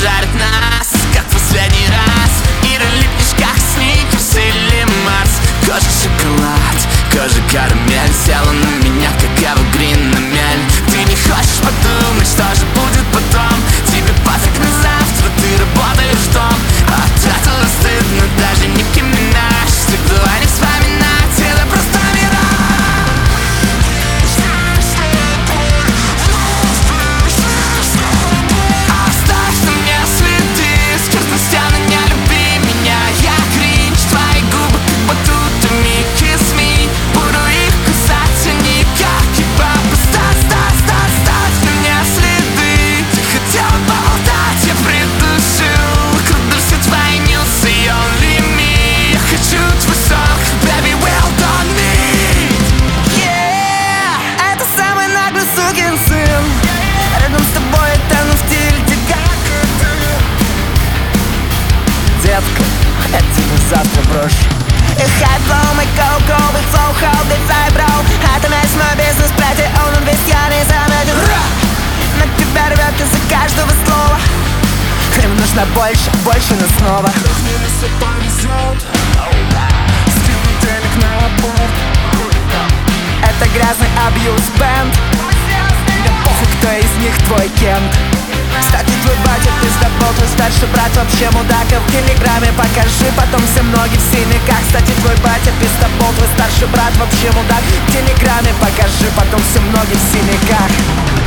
жарит нас, как в последний раз. И липнешь, как сникерс или Марс. Кожа шоколад, кожа карамель. Села на меня, как эвергрин на мель. Ты не хочешь подумать, что же будет потом. Тебе пофиг на завтра, ты работаешь в том. А тратила стыдно, даже не Минаж. Ты давай не вспоминать, это просто я тебя завтра брошу. High flow, my go-go, with flow, hold it vibro. Это весь мой бизнес, платье, он весь я не заметил. На тебя рвет из-за каждого слова. Им нужно больше, больше, но снова. Мне все повезет. Скинуть денег на борт. Это грязный абьюз бэнд. Да похуй, кто из них твой кент. Кстати, твой батя пиздобол, твой старший брат вообще мудак. В телеграме покажи, потом все ноги в синяках. Кстати, твой батя пиздобол, твой старший брат вообще мудак. В телеграме покажи, потом все ноги в синяках.